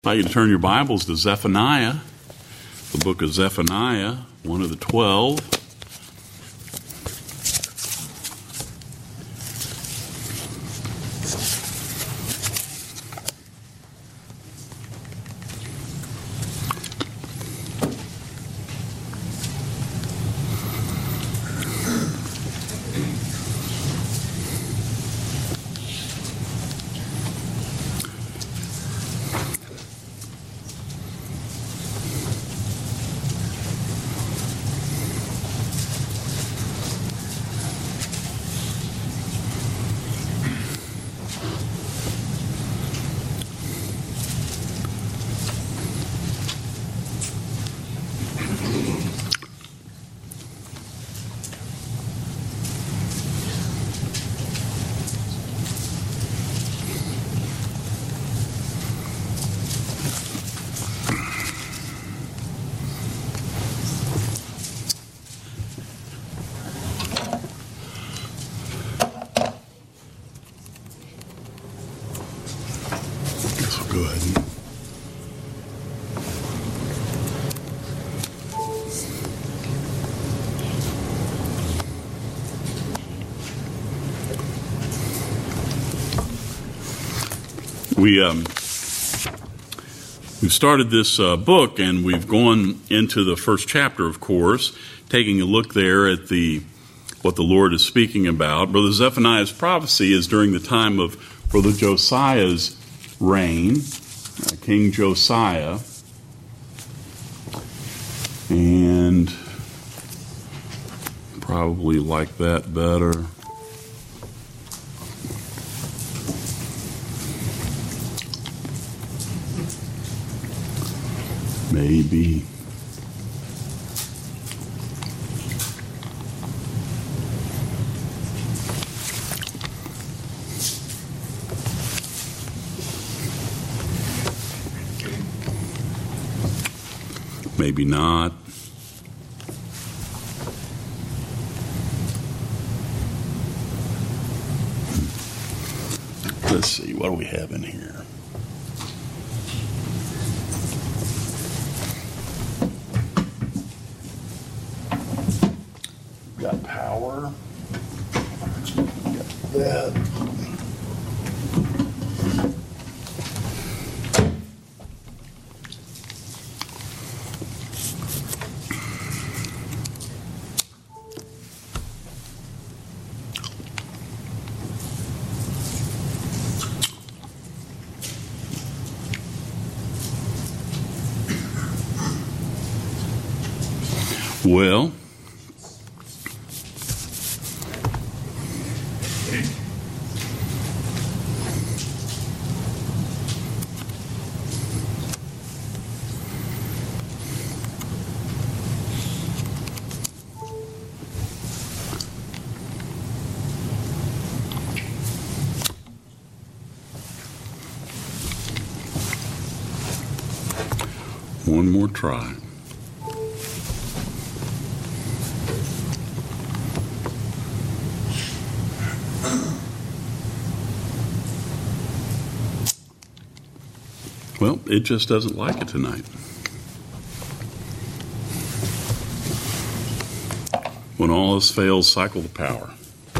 I'd like you to turn your Bibles to Zephaniah, the book of Zephaniah, one of the 12. Go ahead. We've started this book, and we've gone into the first chapter, of course, taking a look there at what the Lord is speaking about. Brother Zephaniah's prophecy is during the time of Brother Josiah's reign, King Josiah, and probably like that better. Maybe. Maybe not. Let's see, what do we have in here? Got power. Got that. Well, one more try. Well, it just doesn't like it tonight. When all else fails, cycle the power.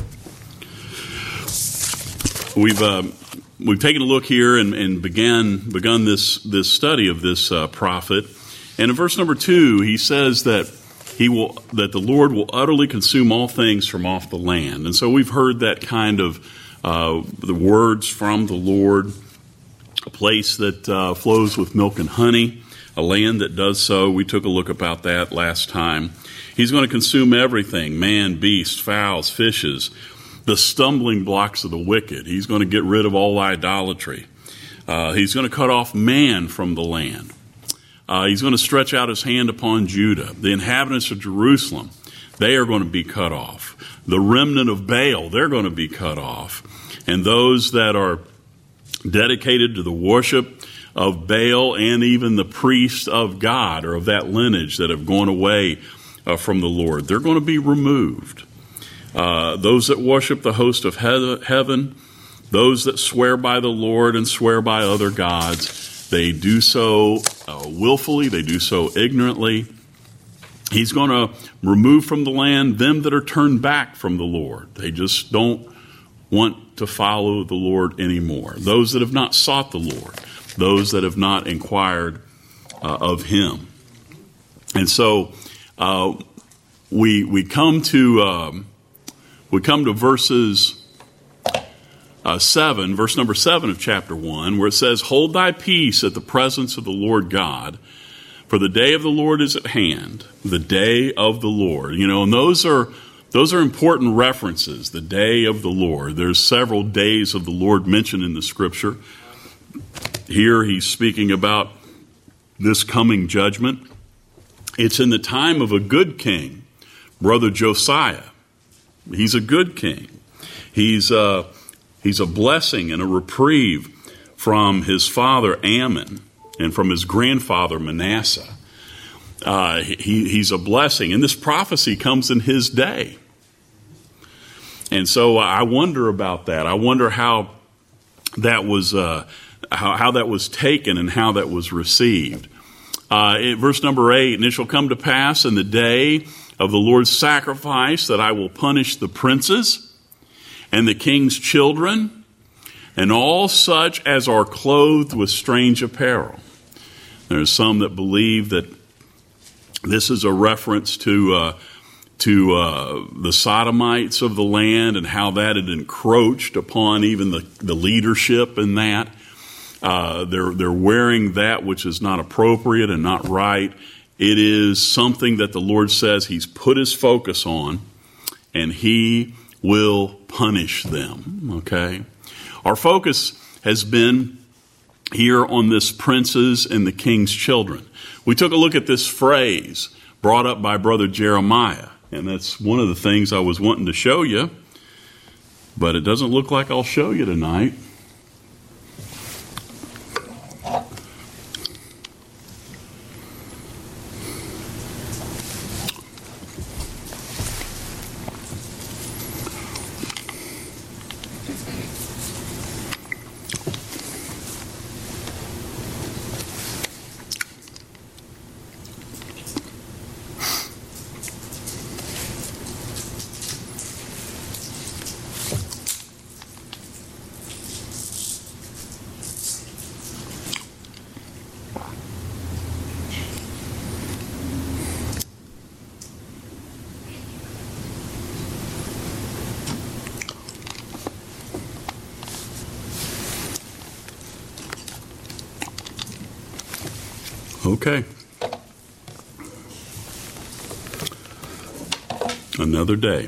We've taken a look here and begun this study of this prophet. And in verse number 2, he says that the Lord will utterly consume all things from off the land. And so we've heard that kind of the words from the Lord. A place that flows with milk and honey, a land that does so. We took a look about that last time. He's going to consume everything, man, beast, fowls, fishes, the stumbling blocks of the wicked. He's going to get rid of all idolatry. He's going to cut off man from the land. He's going to stretch out his hand upon Judah. The inhabitants of Jerusalem, they are going to be cut off. The remnant of Baal, they're going to be cut off. And those that are dedicated to the worship of Baal and even the priests of God or of that lineage that have gone away from the Lord, they're going to be removed. Those that worship the host of heaven, those that swear by the Lord and swear by other gods, They do so willfully. They do so ignorantly. He's going to remove from the land them that are turned back from the Lord. They just don't want to follow the Lord anymore. Those that have not sought the Lord. Those that have not inquired of Him. And so we come to verses 7, verse number 7 of chapter 1, where it says, "Hold thy peace at the presence of the Lord God, for the day of the Lord is at hand." The day of the Lord. And those are important references, the day of the Lord. There's several days of the Lord mentioned in the Scripture. Here he's speaking about this coming judgment. It's in the time of a good king, Brother Josiah. He's a good king. He's a blessing and a reprieve from his father Ammon and from his grandfather Manasseh. He's a blessing, and this prophecy comes in his day. And so I wonder about that. I wonder how that was how that was taken and how that was received. Verse number 8, "And it shall come to pass in the day of the Lord's sacrifice that I will punish the princes and the king's children and all such as are clothed with strange apparel." There's some that believe that this is a reference to the Sodomites of the land and how that had encroached upon even the leadership in that. They're wearing that which is not appropriate and not right. It is something that the Lord says He's put His focus on, and He will punish them. Okay? Our focus has been here on this princes and the king's children. We took a look at this phrase brought up by Brother Jeremiah, and that's one of the things I was wanting to show you, but it doesn't look like I'll show you tonight. Okay. Another day.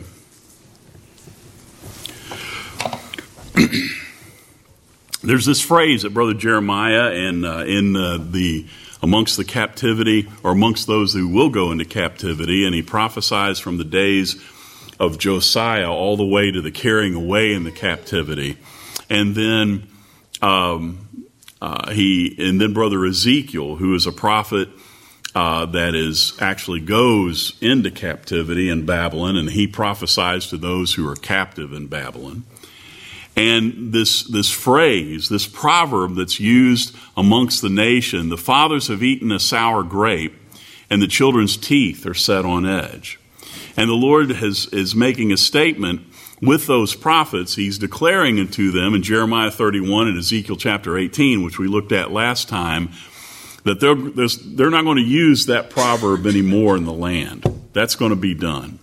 There's this phrase that Brother Jeremiah and amongst the captivity, or amongst those who will go into captivity, and he prophesies from the days of Josiah all the way to the carrying away in the captivity, and then Brother Ezekiel, who is a prophet that actually goes into captivity in Babylon, and he prophesies to those who are captive in Babylon. And this phrase, this proverb that's used amongst the nation, the fathers have eaten a sour grape, and the children's teeth are set on edge. And the Lord is making a statement with those prophets. He's declaring unto them in Jeremiah 31 and Ezekiel chapter 18, which we looked at last time, that they're not going to use that proverb anymore in the land. That's going to be done.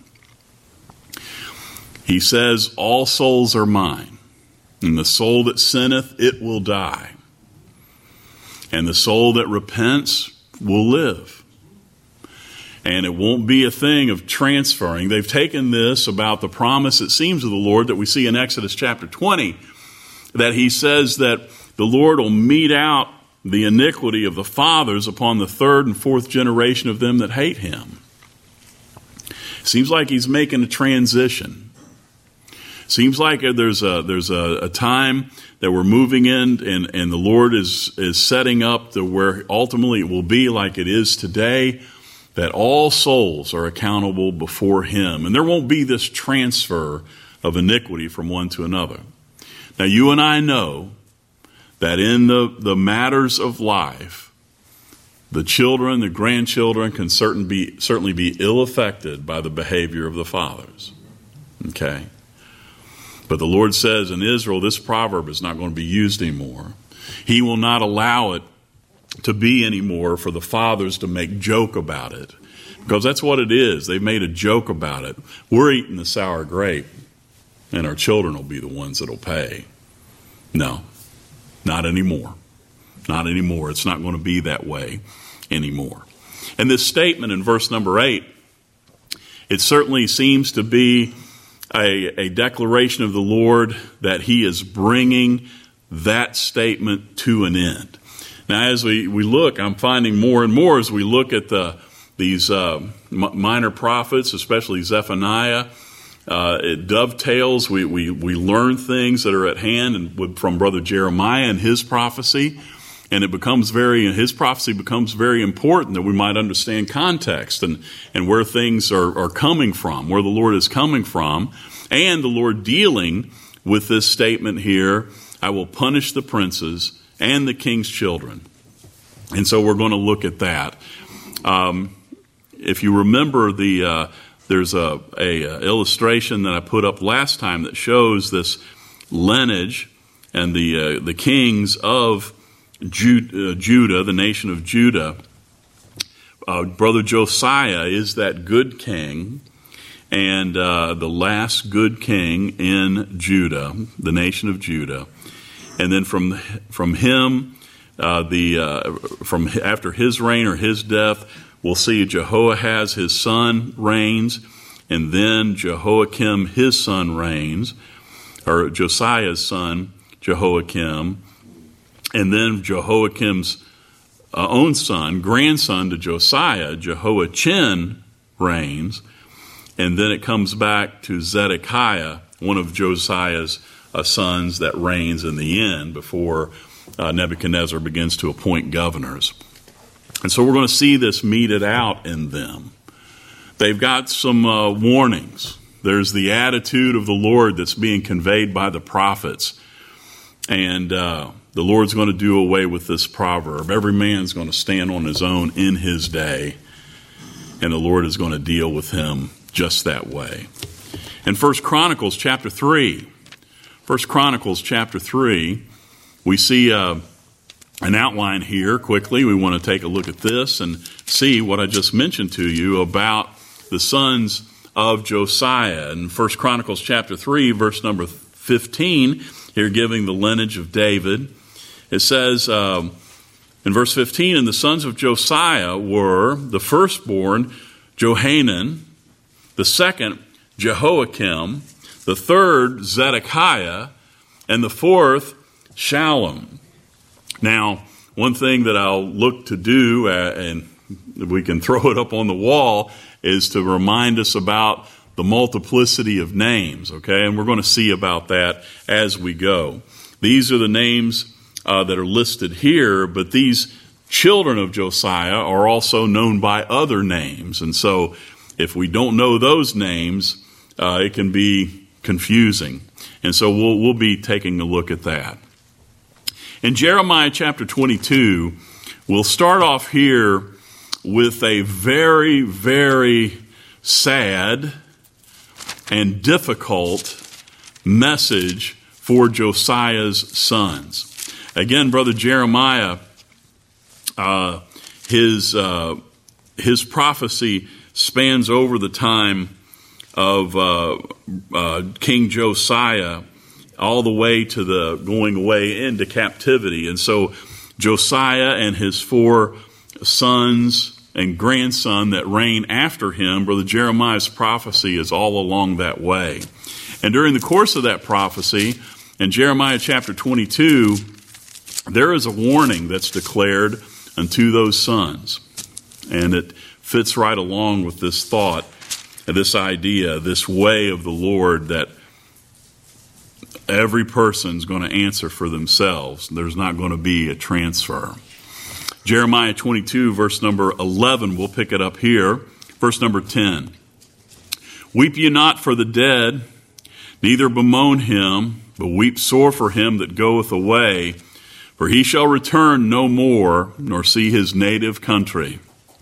He says, "All souls are mine, and the soul that sinneth, it will die. And the soul that repents will live." And it won't be a thing of transferring. They've taken this about the promise, it seems, of the Lord that we see in Exodus chapter 20, that He says that the Lord will mete out the iniquity of the fathers upon the third and fourth generation of them that hate Him. Seems like He's making a transition. Seems like there's a time that we're moving in, and the Lord is setting up to where ultimately it will be like it is today, that all souls are accountable before Him. And there won't be this transfer of iniquity from one to another. Now, you and I know that in the matters of life, the children, the grandchildren can certainly be ill affected by the behavior of the fathers. Okay? But the Lord says in Israel, this proverb is not going to be used anymore. He will not allow it to be anymore for the fathers to make joke about it. Because that's what it is. They've made a joke about it. We're eating the sour grape, and our children will be the ones that will pay. No, not anymore. Not anymore. It's not going to be that way anymore. And this statement in verse number 8, it certainly seems to be a declaration of the Lord that he is bringing that statement to an end. Now, as we look, I'm finding more and more as we look at these minor prophets, especially Zephaniah, it dovetails. We learn things that are at hand and from Brother Jeremiah and his prophecy, and his prophecy becomes very important that we might understand context and where things are coming from, where the Lord is coming from, and the Lord dealing with this statement here, I will punish the princes and the king's children. And so we're going to look at that. If you remember, there's a illustration that I put up last time that shows this lineage and the kings of Judah, the nation of Judah. Brother Josiah is that good king, and the last good king in Judah, the nation of Judah. And then from him, from after his reign or his death, we'll see Jehoahaz, his son, reigns, and then Jehoiakim, his son, reigns, or Josiah's son, Jehoiakim, and then Jehoiakim's own son, grandson to Josiah, Jehoiachin, reigns, and then it comes back to Zedekiah, one of Josiah's sons, that reigns in the end before Nebuchadnezzar begins to appoint governors. And so we're going to see this meted out in them. They've got some warnings. There's the attitude of the Lord that's being conveyed by the prophets. And the Lord's going to do away with this proverb. Every man's going to stand on his own in his day. And the Lord is going to deal with him just that way. In 1 Chronicles chapter 3, we see an outline here quickly. We want to take a look at this and see what I just mentioned to you about the sons of Josiah. In 1 Chronicles chapter 3, verse number 15, here giving the lineage of David, it says in verse 15, and the sons of Josiah were the firstborn Johanan, the second Jehoiakim, the third Zedekiah, and the fourth Shallum. Now, one thing that I'll look to do, and we can throw it up on the wall, is to remind us about the multiplicity of names, okay? And we're going to see about that as we go. These are the names that are listed here, but these children of Josiah are also known by other names. And so if we don't know those names, it can be confusing. And so we'll be taking a look at that. In Jeremiah chapter 22, we'll start off here with a very, very sad and difficult message for Josiah's sons. Again, Brother Jeremiah, his prophecy spans over the time of King Josiah all the way to the going away into captivity. And so Josiah and his four sons and grandson that reign after him, Brother Jeremiah's prophecy is all along that way. And during the course of that prophecy, in Jeremiah chapter 22, there is a warning that's declared unto those sons. And it fits right along with this thought, this idea, this way of the Lord that every person's going to answer for themselves. There's not going to be a transfer. Jeremiah 22, verse number 11, we'll pick it up here. Verse number 10. Weep ye not for the dead, neither bemoan him, but weep sore for him that goeth away. For he shall return no more, nor see his native country.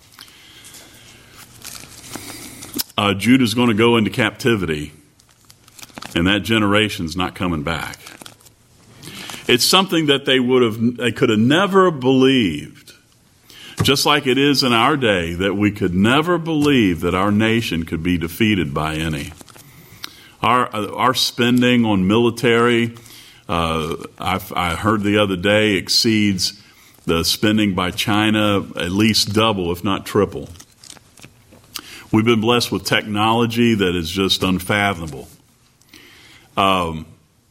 Judah's going to go into captivity, and that generation's not coming back. It's something that they could have never believed. Just like it is in our day that we could never believe that our nation could be defeated by any. Our spending on military, I heard the other day, exceeds the spending by China at least double, if not triple. We've been blessed with technology that is just unfathomable. And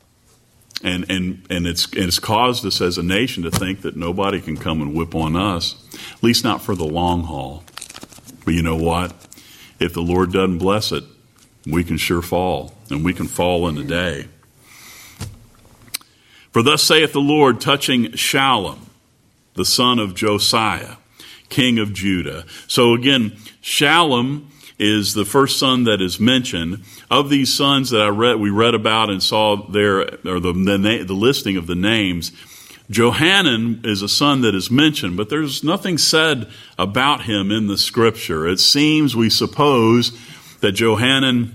it's caused us as a nation to think that nobody can come and whip on us, at least not for the long haul. But you know what? If the Lord doesn't bless it, we can sure fall, and we can fall in a day. For thus saith the Lord touching Shallum, the son of Josiah, king of Judah. So again, Shallum is the first son that is mentioned. Of these sons that we read about and saw there, or the listing of the names, Johanan is a son that is mentioned, but there's nothing said about him in the scripture. It seems, we suppose, that Johanan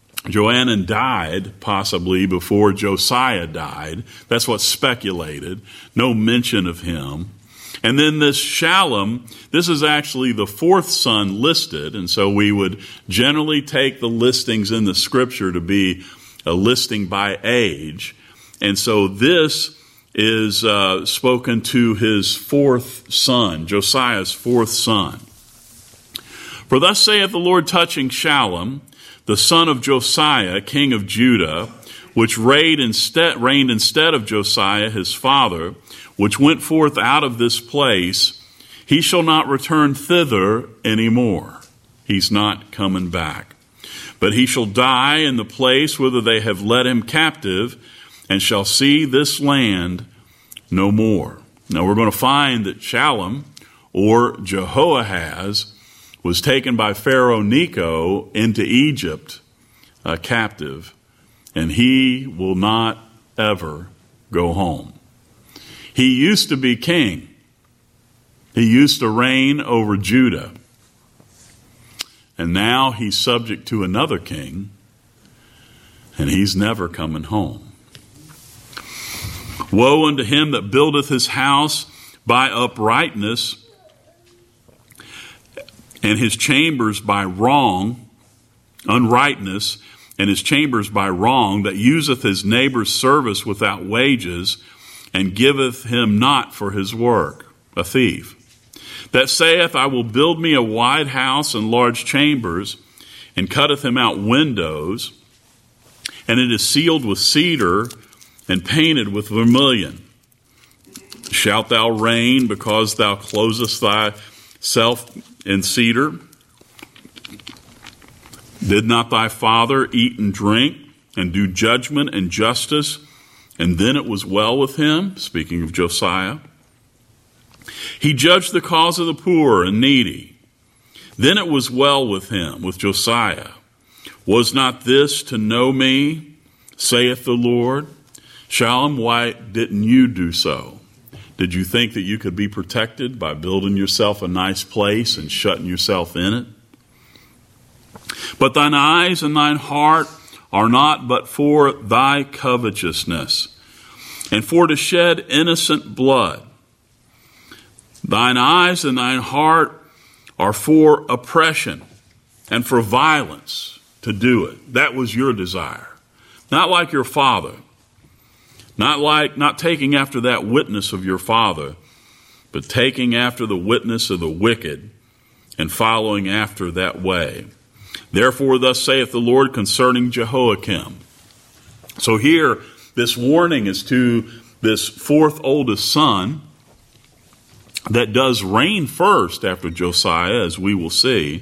died possibly before Josiah died. That's what's speculated. No mention of him. And then this Shallum, this is actually the fourth son listed, and so we would generally take the listings in the scripture to be a listing by age. And so this is spoken to his fourth son, Josiah's fourth son. For thus saith the Lord touching Shallum, the son of Josiah, king of Judah, which reigned instead of Josiah his father, which went forth out of this place, he shall not return thither any more. He's not coming back. But he shall die in the place whither they have led him captive, and shall see this land no more. Now we're going to find that Shallum, or Jehoahaz, was taken by Pharaoh Necho into Egypt, captive, and he will not ever go home. He used to be king. He used to reign over Judah. And now he's subject to another king, and he's never coming home. Woe unto him that buildeth his house by uprightness, and his chambers by unrightness, and his chambers by wrong, that useth his neighbor's service without wages, and giveth him not for his work, a thief. That saith, I will build me a wide house and large chambers, and cutteth him out windows, and it is sealed with cedar, and painted with vermilion. Shalt thou reign because thou closest thyself in cedar? Did not thy father eat and drink, and do judgment and justice, and then it was well with him? Speaking of Josiah. He judged the cause of the poor and needy. Then it was well with him, with Josiah. Was not this to know me, saith the Lord? Shallum, why didn't you do so? Did you think that you could be protected by building yourself a nice place and shutting yourself in it? But thine eyes and thine heart are not but for thy covetousness, and for to shed innocent blood. Thine eyes and thine heart are for oppression and for violence to do it. That was your desire. Not like your father. Not taking after that witness of your father, but taking after the witness of the wicked and following after that way. Therefore, thus saith the Lord concerning Jehoiakim. So here, this warning is to this fourth oldest son that does reign first after Josiah, as we will see.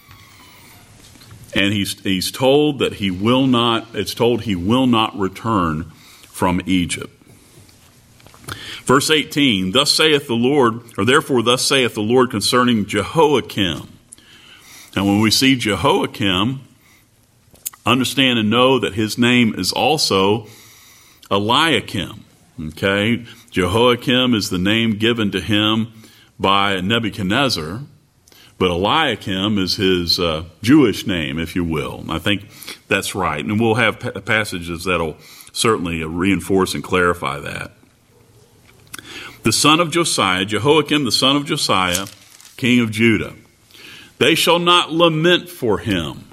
And he's told that he will not return from Egypt. Verse 18, therefore thus saith the Lord concerning Jehoiakim. And when we see Jehoiakim, understand and know that his name is also Eliakim. Okay, Jehoiakim is the name given to him by Nebuchadnezzar, but Eliakim is his Jewish name, if you will. I think that's right. And we'll have passages that'll certainly reinforce and clarify that. The son of Josiah, Jehoiakim, the son of Josiah, king of Judah. They shall not lament for him,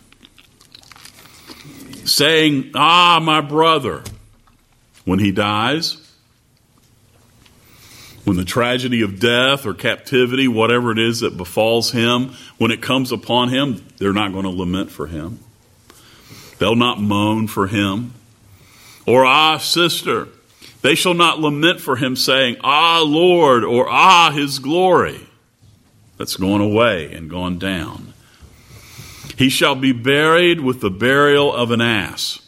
saying, "Ah, my brother," when he dies. When the tragedy of death or captivity, whatever it is that befalls him, when it comes upon him, they're not going to lament for him. They'll not moan for him. Or, "Ah, sister," they shall not lament for him, saying, "Ah, Lord," or "Ah, his glory." That's gone away and gone down. He shall be buried with the burial of an ass,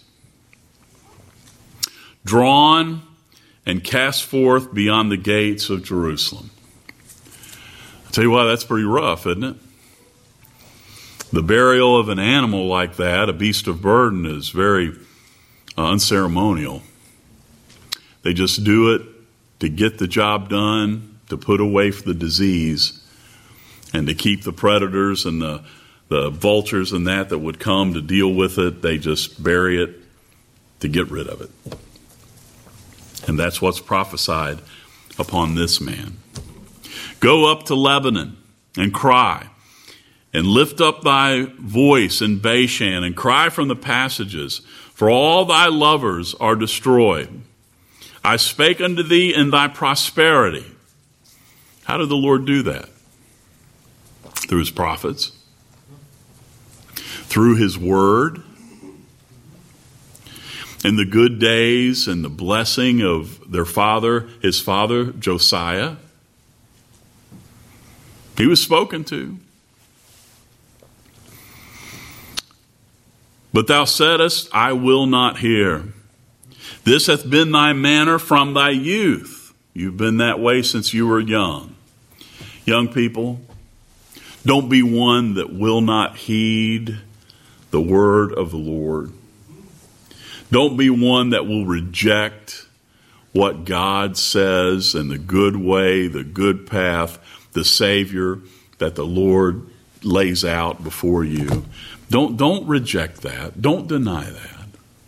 drawn and cast forth beyond the gates of Jerusalem. I tell you what, that's pretty rough, isn't it? The burial of an animal like that, a beast of burden, is very unceremonial. They just do it to get the job done, to put away the disease, and to keep the predators and the vultures and that would come to deal with it. They just bury it to get rid of it. And that's what's prophesied upon this man. Go up to Lebanon and cry, and lift up thy voice in Bashan, and cry from the passages, for all thy lovers are destroyed. I spake unto thee in thy prosperity. How did the Lord do that? Through his prophets, through his word, in the good days and the blessing of their father, his father, Josiah. He was spoken to. But thou saidest, I will not hear. This hath been thy manner from thy youth. You've been that way since you were young. Young people, don't be one that will not heed the word of the Lord. Don't be one that will reject what God says and the good way, the good path, the Savior that the Lord lays out before you. Don't reject that. Don't deny that.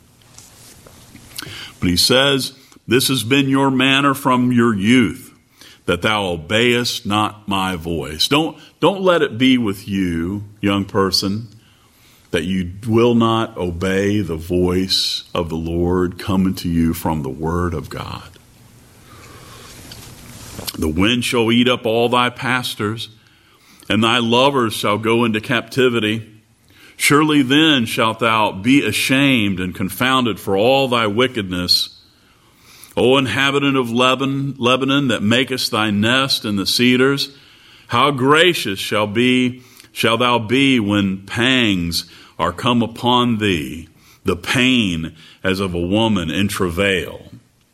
But he says, this has been your manner from your youth, that thou obeyest not my voice. Don't let it be with you, young person, that you will not obey the voice of the Lord coming to you from the word of God. The wind shall eat up all thy pastors, and thy lovers shall go into captivity. Surely then shalt thou be ashamed and confounded for all thy wickedness. O inhabitant of Lebanon, that makest thy nest in the cedars, how gracious shall thou be when pangs are come upon thee, the pain as of a woman in travail.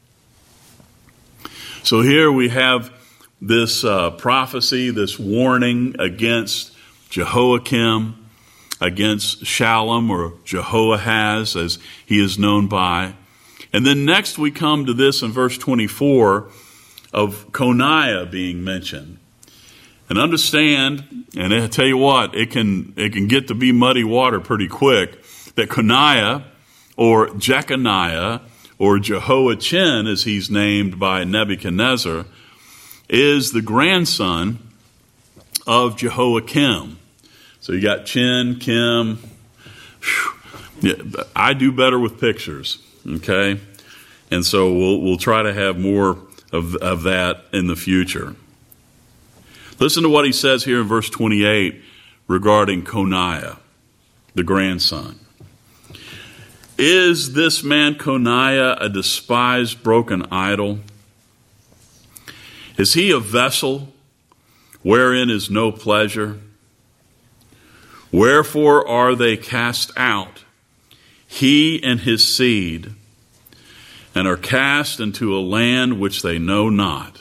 So here we have this prophecy, this warning against Jehoiakim, against Shallum, or Jehoahaz as he is known by. And then next we come to this in verse 24 of Coniah being mentioned. And understand, and I tell you what, it can get to be muddy water pretty quick, that Coniah or Jeconiah or Jehoiachin, as he's named by Nebuchadnezzar, is the grandson of Jehoiakim. So you got Chin, Kim. Yeah, I do better with pictures, okay? And so we'll try to have more of that in the future. Listen to what he says here in verse 28 regarding Coniah, the grandson. Is this man Coniah a despised, broken idol? Is he a vessel wherein is no pleasure? Wherefore are they cast out, he and his seed, and are cast into a land which they know not?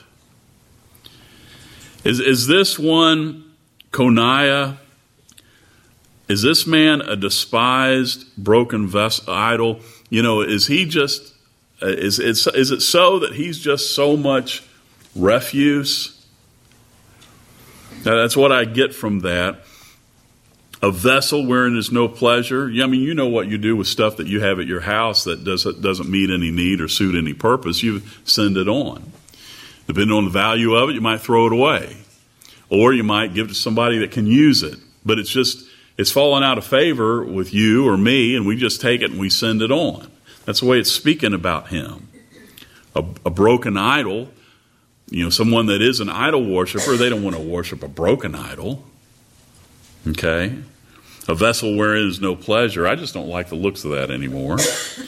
Is this one, Coniah, is this man a despised, broken idol? You know, is he just Is it so that he's just so much refuse? Now, that's what I get from that. A vessel wherein is no pleasure. I mean, you know what you do with stuff that you have at your house that doesn't meet any need or suit any purpose. You send it on. Depending on the value of it, you might throw it away. Or you might give it to somebody that can use it. But it's fallen out of favor with you or me, and we just take it and we send it on. That's the way it's speaking about him. A broken idol, someone that is an idol worshiper, they don't want to worship a broken idol. Okay? A vessel wherein is no pleasure. I just don't like the looks of that anymore.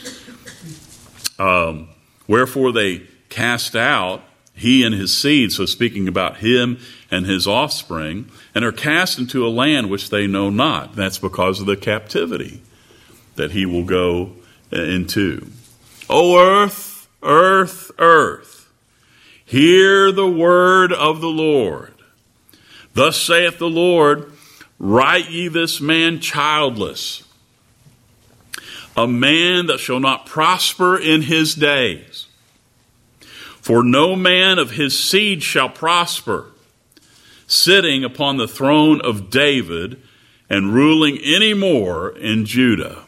Wherefore they cast out he and his seed, so speaking about him and his offspring, and are cast into a land which they know not. That's because of the captivity that he will go into. O earth, earth, earth, hear the word of the Lord. Thus saith the Lord, write ye this man childless, a man that shall not prosper in his days. For no man of his seed shall prosper, sitting upon the throne of David and ruling any more in Judah.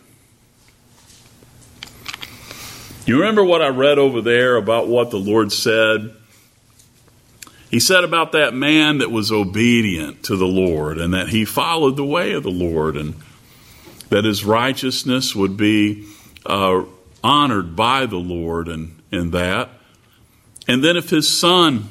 You remember what I read over there about what the Lord said? He said about that man that was obedient to the Lord and that he followed the way of the Lord and that his righteousness would be honored by the Lord and that. And then if his son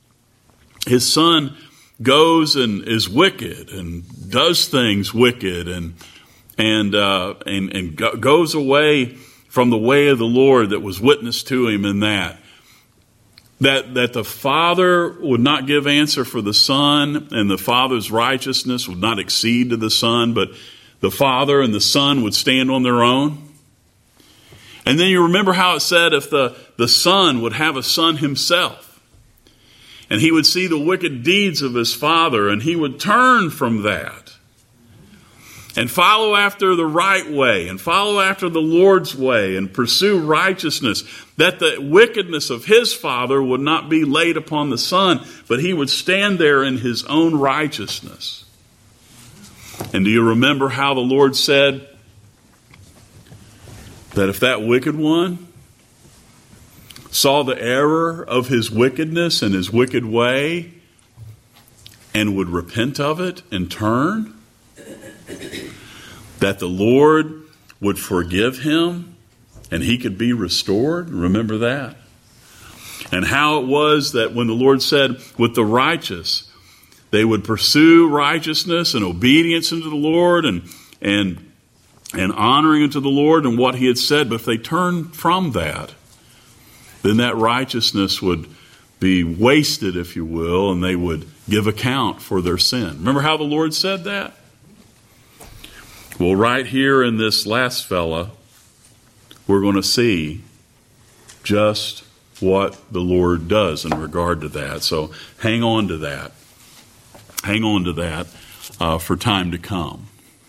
goes and is wicked and does things wicked and goes away from the way of the Lord that was witnessed to him in that the father would not give answer for the son, and the father's righteousness would not exceed to the son, but the father and the son would stand on their own. And then you remember how it said if the son would have a son himself, and he would see the wicked deeds of his father, and he would turn from that and follow after the right way and follow after the Lord's way and pursue righteousness, that the wickedness of his father would not be laid upon the son, but he would stand there in his own righteousness. And do you remember how the Lord said that if that wicked one saw the error of his wickedness and his wicked way and would repent of it and turn, that the Lord would forgive him and he could be restored? Remember that? And how it was that when the Lord said with the righteous, they would pursue righteousness and obedience unto the Lord and honoring unto the Lord and what he had said, but if they turned from that, then that righteousness would be wasted, if you will, and they would give account for their sin. Remember how the Lord said that? Well, right here in this last fella, we're going to see just what the Lord does in regard to that. So hang on to that. Hang on to that for time to come.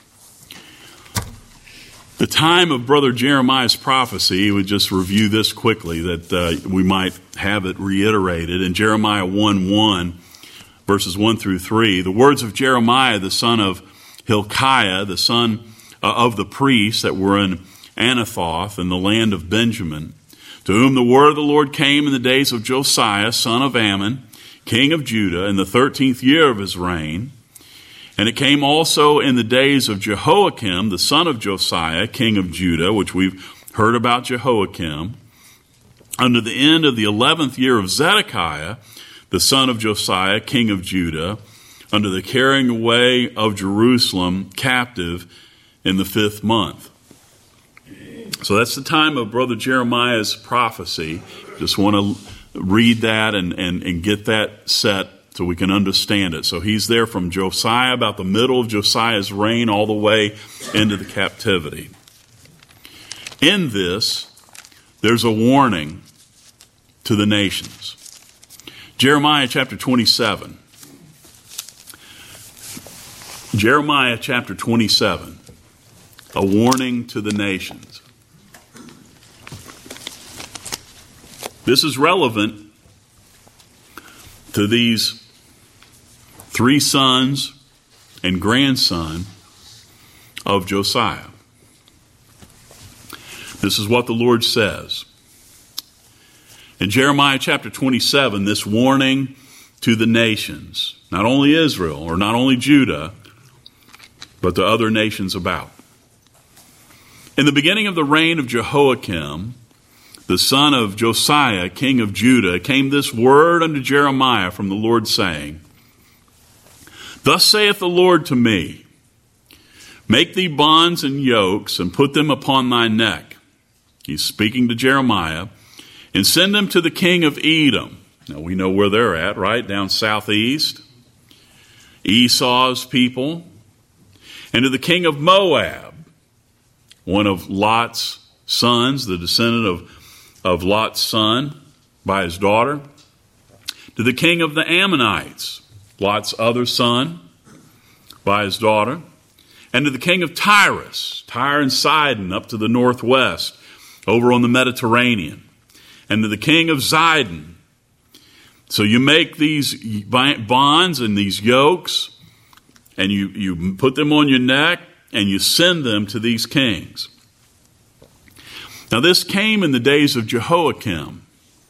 The time of Brother Jeremiah's prophecy, we just review this quickly that we might have it reiterated. In Jeremiah 1:1, verses 1 through 3, the words of Jeremiah, the son of Hilkiah, the son of the priests that were in Anathoth in the land of Benjamin, to whom the word of the Lord came in the days of Josiah, son of Ammon, king of Judah, in the 13th year of his reign. And it came also in the days of Jehoiakim, the son of Josiah, king of Judah, which we've heard about Jehoiakim, under the end of the 11th year of Zedekiah, the son of Josiah, king of Judah, under the carrying away of Jerusalem captive in the 5th month. So that's the time of Brother Jeremiah's prophecy. Just want to read that and get that set so we can understand it. So he's there from Josiah, about the middle of Josiah's reign, all the way into the captivity. In this, there's a warning to the nations. Jeremiah chapter 27. Jeremiah chapter 27. A warning to the nations. This is relevant to these 3 sons and grandson of Josiah. This is what the Lord says. In Jeremiah chapter 27, this warning to the nations, not only Israel or not only Judah, but the other nations about. In the beginning of the reign of Jehoiakim, the son of Josiah, king of Judah, came this word unto Jeremiah from the Lord, saying, Thus saith the Lord to me, Make thee bonds and yokes, and put them upon thy neck. He's speaking to Jeremiah, and send them to the king of Edom. Now we know where they're at, right? Down southeast. Esau's people. And to the king of Moab, one of Lot's sons, the descendant of Lot's son by his daughter. To the king of the Ammonites, Lot's other son by his daughter. And to the king of Tyrus, Tyre and Sidon up to the northwest, over on the Mediterranean. And to the king of Zidon. So you make these bonds and these yokes, and you put them on your neck, and you send them to these kings. Now this came in the days of Jehoiakim.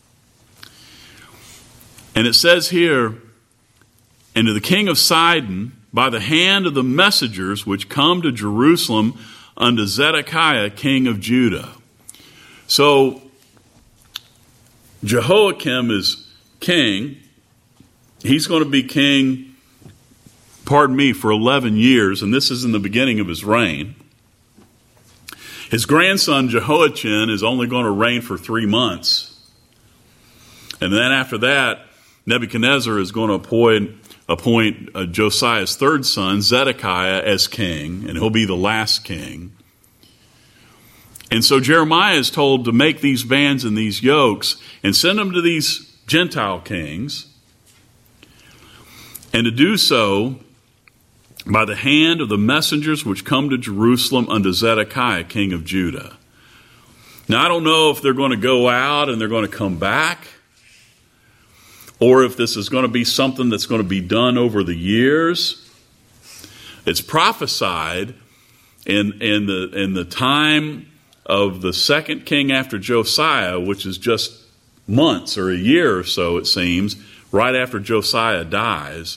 And it says here, And to the king of Sidon, by the hand of the messengers which come to Jerusalem unto Zedekiah, king of Judah. So Jehoiakim is king. He's going to be king, for 11 years, and this is in the beginning of his reign. His grandson Jehoiachin is only going to reign for 3 months. And then after that, Nebuchadnezzar is going to appoint Josiah's 3rd son, Zedekiah, as king, and he'll be the last king. And so Jeremiah is told to make these bands and these yokes and send them to these Gentile kings, and to do so by the hand of the messengers which come to Jerusalem unto Zedekiah, king of Judah. Now, I don't know if they're going to go out and they're going to come back, or if this is going to be something that's going to be done over the years. It's prophesied in the time of the second king after Josiah, which is just months or a year or so, it seems, right after Josiah dies.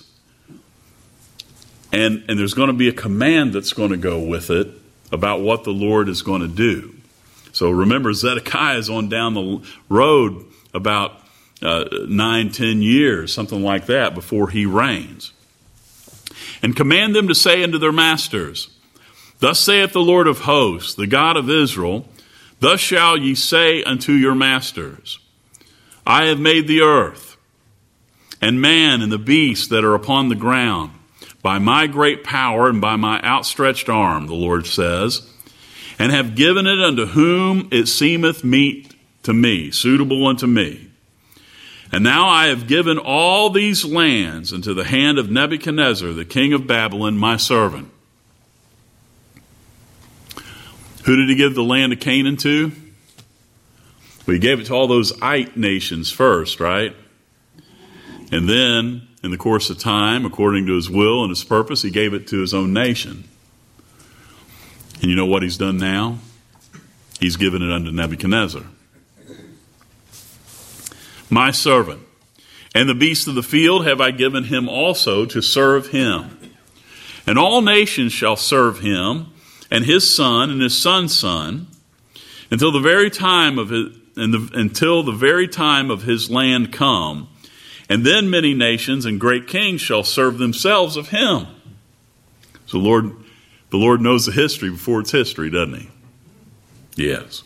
And there's going to be a command that's going to go with it about what the Lord is going to do. So remember, Zedekiah is on down the road about 9-10 years, something like that, before he reigns. And command them to say unto their masters, Thus saith the Lord of hosts, the God of Israel, Thus shall ye say unto your masters, I have made the earth, and man, and the beasts that are upon the ground, by my great power and by my outstretched arm, the Lord says, and have given it unto whom it seemeth meet to me, suitable unto me. And now I have given all these lands into the hand of Nebuchadnezzar, the king of Babylon, my servant. Who did he give the land of Canaan to? Well, he gave it to all those Ite nations first, right? And then, in the course of time, according to his will and his purpose, he gave it to his own nation. And you know what he's done now? He's given it unto Nebuchadnezzar, my servant. And the beasts of the field have I given him also to serve him. And all nations shall serve him, and his son and his son's son, until the very time of his land come. And then many nations and great kings shall serve themselves of him. So the Lord knows the history before it's history, doesn't he? Yes.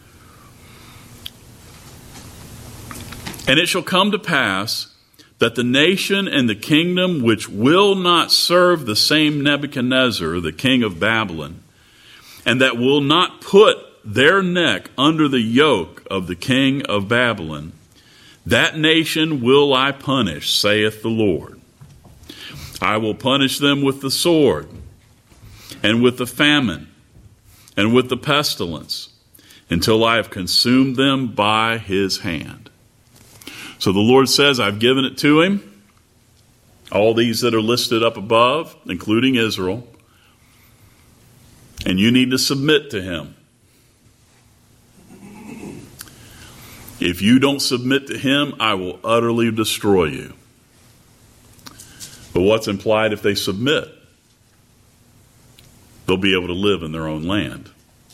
And it shall come to pass that the nation and the kingdom which will not serve the same Nebuchadnezzar, the king of Babylon, and that will not put their neck under the yoke of the king of Babylon, that nation will I punish, saith the Lord. I will punish them with the sword, and with the famine, and with the pestilence, until I have consumed them by his hand. So the Lord says, I've given it to him. All these that are listed up above, including Israel. And you need to submit to him. If you don't submit to him, I will utterly destroy you. But what's implied if they submit? They'll be able to live in their own land.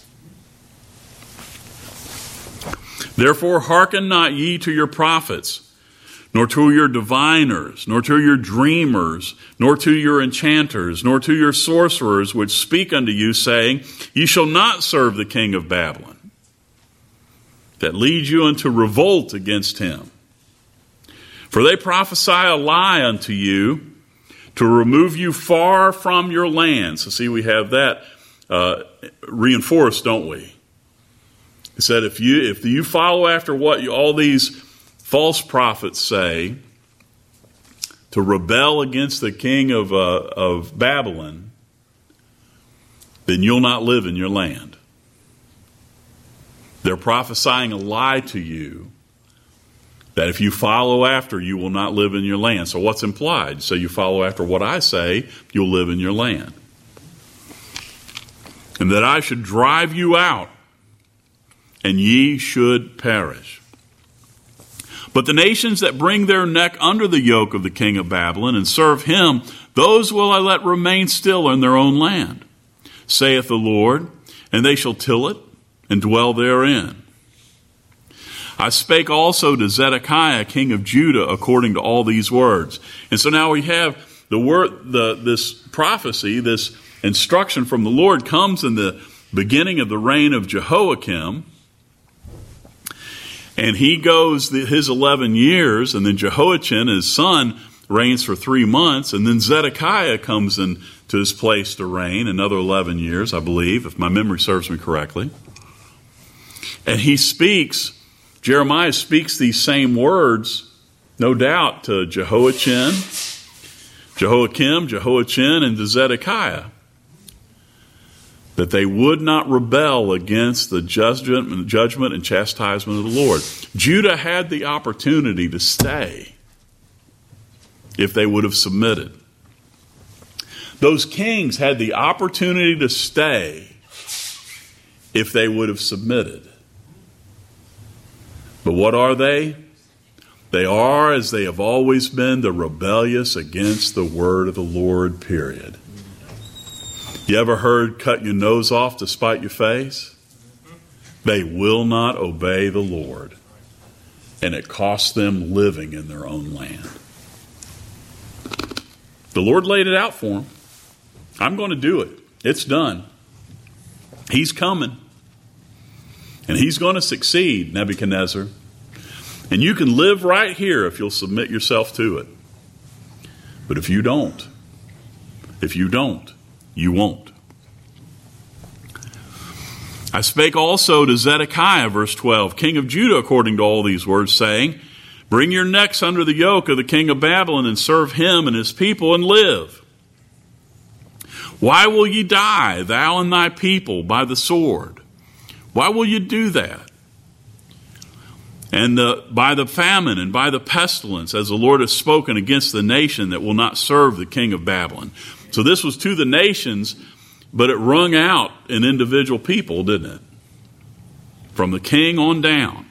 Therefore, hearken not ye to your prophets, nor to your diviners, nor to your dreamers, nor to your enchanters, nor to your sorcerers, which speak unto you, saying, Ye shall not serve the king of Babylon, that lead you into revolt against him. For they prophesy a lie unto you, to remove you far from your land. So see, we have that reinforced, don't we? He said, if you follow after what all these false prophets say, to rebel against the king of Babylon, then you'll not live in your land. They're prophesying a lie to you, that if you follow after, you will not live in your land. So what's implied? So you follow after what I say, you'll live in your land. And that I should drive you out, and ye should perish. But the nations that bring their neck under the yoke of the king of Babylon and serve him, those will I let remain still in their own land, saith the Lord, and they shall till it and dwell therein. I spake also to Zedekiah, king of Judah, according to all these words. And so now we have this prophecy, this instruction from the Lord comes in the beginning of the reign of Jehoiakim. And he goes his 11 years, and then Jehoiachin, his son, reigns for 3 months, and then Zedekiah comes into his place to reign another 11 years, I believe, if my memory serves me correctly. And Jeremiah speaks these same words, no doubt, to Jehoiakim, Jehoiachin, and to Zedekiah, that they would not rebel against the judgment and chastisement of the Lord. Judah had the opportunity to stay if they would have submitted. Those kings had the opportunity to stay if they would have submitted. But what are they? They are, as they have always been, the rebellious against the word of the Lord, period. You ever heard cut your nose off to spite your face? They will not obey the Lord. And it costs them living in their own land. The Lord laid it out for them. I'm going to do it. It's done. He's coming. And he's going to succeed, Nebuchadnezzar. And you can live right here if you'll submit yourself to it. But if you don't, you won't. I spake also to Zedekiah, verse 12, king of Judah, according to all these words, saying, Bring your necks under the yoke of the king of Babylon, and serve him and his people, and live. Why will ye die, thou and thy people, by the sword? Why will you do that? And by the famine and by the pestilence, as the Lord has spoken against the nation that will not serve the king of Babylon. So this was to the nations, but it rung out in individual people, didn't it? From the king on down.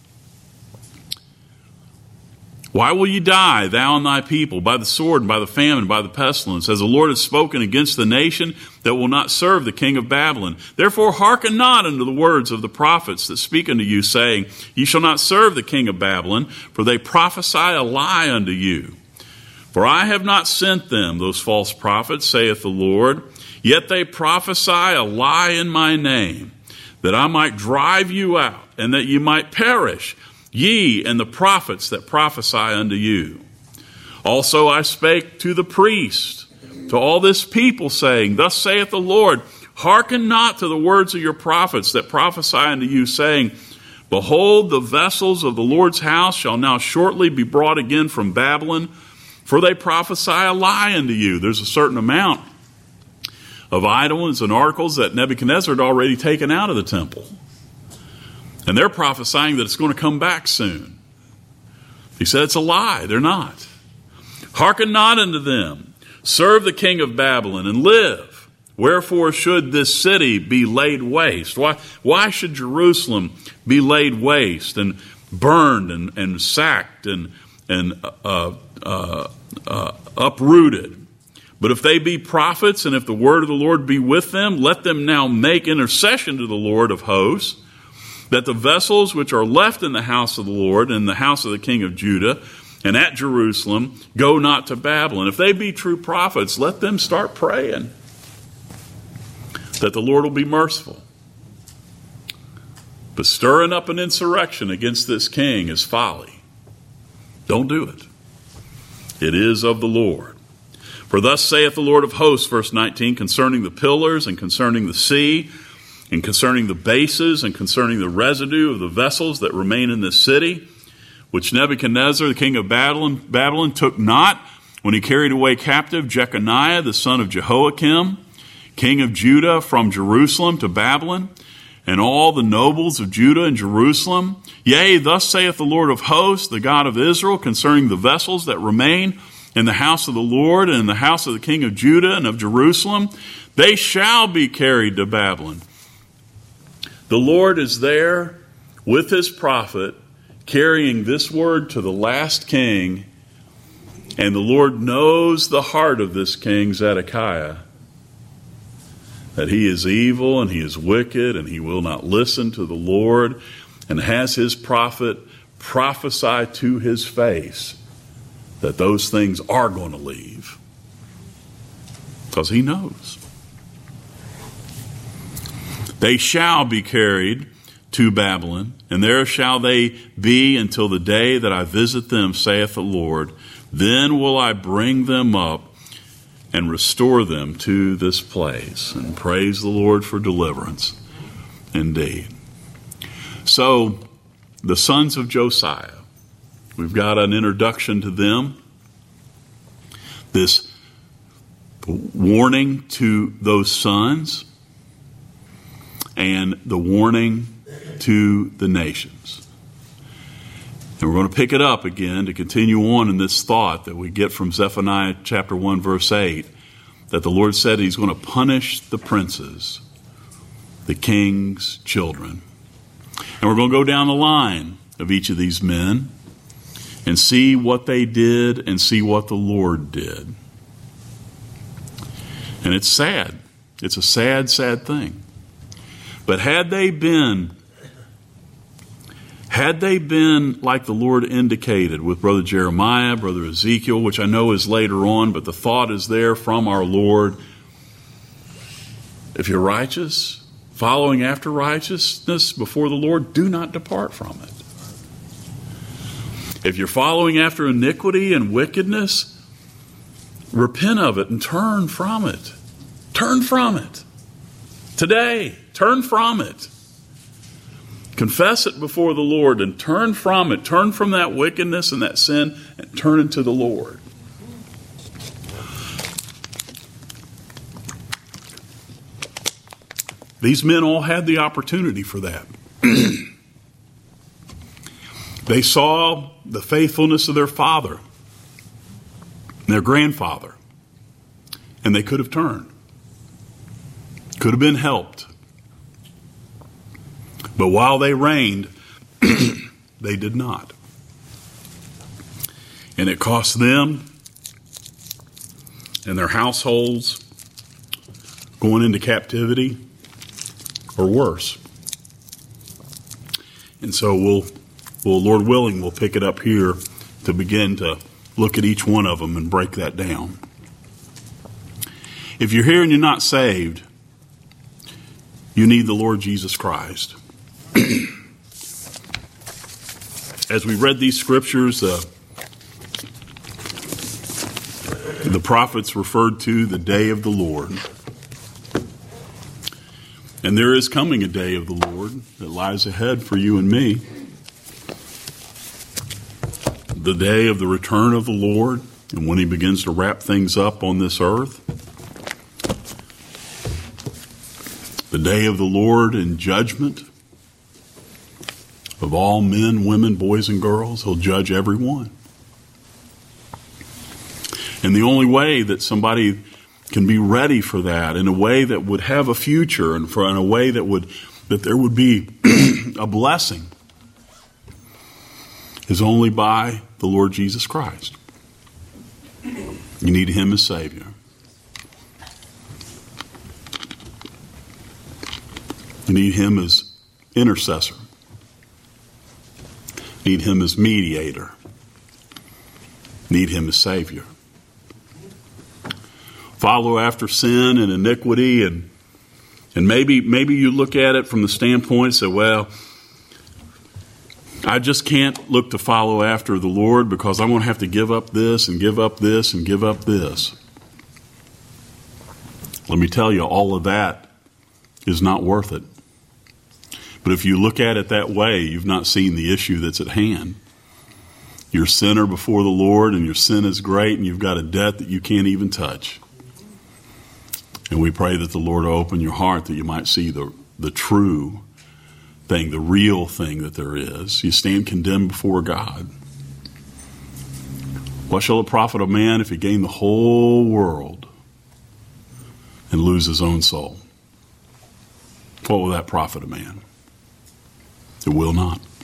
Why will you die, thou and thy people, by the sword and by the famine and by the pestilence, as the Lord has spoken against the nation that will not serve the king of Babylon? Therefore hearken not unto the words of the prophets that speak unto you, saying, Ye shall not serve the king of Babylon, for they prophesy a lie unto you. For I have not sent them, those false prophets, saith the Lord, yet they prophesy a lie in my name, that I might drive you out, and that ye might perish, ye and the prophets that prophesy unto you. Also I spake to the priest, to all this people, saying, Thus saith the Lord, hearken not to the words of your prophets that prophesy unto you, saying, Behold, the vessels of the Lord's house shall now shortly be brought again from Babylon, for they prophesy a lie unto you. There's a certain amount of idols and articles that Nebuchadnezzar had already taken out of the temple. And they're prophesying that it's going to come back soon. He said it's a lie. They're not. Hearken not unto them. Serve the king of Babylon and live. Wherefore should this city be laid waste? Why should Jerusalem be laid waste and burned and sacked and uprooted? But if they be prophets, and if the word of the Lord be with them, let them now make intercession to the Lord of hosts, that the vessels which are left in the house of the Lord and the house of the king of Judah and at Jerusalem go not to Babylon. If they be true prophets, let them start praying that the Lord will be merciful. But stirring up an insurrection against this king is folly. Don't do it. It is of the Lord. For thus saith the Lord of hosts, verse 19, concerning the pillars and concerning the sea and concerning the bases and concerning the residue of the vessels that remain in this city, which Nebuchadnezzar, the king of Babylon, took not when he carried away captive Jeconiah, the son of Jehoiakim, king of Judah, from Jerusalem to Babylon, and all the nobles of Judah and Jerusalem. Yea, thus saith the Lord of hosts, the God of Israel, concerning the vessels that remain in the house of the Lord and in the house of the king of Judah and of Jerusalem, they shall be carried to Babylon. The Lord is there with his prophet, carrying this word to the last king, and the Lord knows the heart of this king, Zedekiah, that he is evil and he is wicked and he will not listen to the Lord, and has his prophet prophesy to his face that those things are going to leave, because he knows. They shall be carried to Babylon, and there shall they be until the day that I visit them, saith the Lord. Then will I bring them up and restore them to this place. And praise the Lord for deliverance indeed. So, the sons of Josiah, we've got an introduction to them. This warning to those sons and the warning to the nations. And we're going to pick it up again to continue on in this thought that we get from Zephaniah chapter 1, verse 8, that the Lord said he's going to punish the princes, the king's children. And we're going to go down the line of each of these men and see what they did and see what the Lord did. And it's sad. It's a sad, sad thing. But had they been like the Lord indicated with Brother Jeremiah, Brother Ezekiel, which I know is later on, but the thought is there from our Lord. If you're righteous, following after righteousness before the Lord, do not depart from it. If you're following after iniquity and wickedness, repent of it and turn from it. Turn from it. Today, turn from it. Confess it before the Lord and turn from it. Turn from that wickedness and that sin and turn into the Lord. These men all had the opportunity for that. They saw the faithfulness of their father, their grandfather, and they could have turned. Could have been helped. But while they reigned, they did not. And it cost them and their households going into captivity or worse. And so Lord willing, we'll pick it up here to begin to look at each one of them and break that down. If you're here and you're not saved, you need the Lord Jesus Christ. As we read these scriptures, the prophets referred to the day of the Lord. And there is coming a day of the Lord that lies ahead for you and me. The day of the return of the Lord, and when he begins to wrap things up on this earth. The day of the Lord in judgment of all men, women, boys, and girls. He'll judge everyone. And the only way that somebody can be ready for that, in a way that would have a future, and in a way that there would be a blessing, is only by the Lord Jesus Christ. You need Him as Savior. You need Him as intercessor. You need Him as mediator. You need Him as Savior. Follow after sin and iniquity, and maybe you look at it from the standpoint and say, well, I just can't look to follow after the Lord because I'm going to have to give up this and give up this and give up this. Let me tell you, all of that is not worth it. But if you look at it that way, you've not seen the issue that's at hand. You're a sinner before the Lord, and your sin is great, and you've got a debt that you can't even touch. And we pray that the Lord will open your heart that you might see the true thing, the real thing that there is. You stand condemned before God. What shall it profit a man if he gain the whole world and lose his own soul? What will that profit a man? It will not.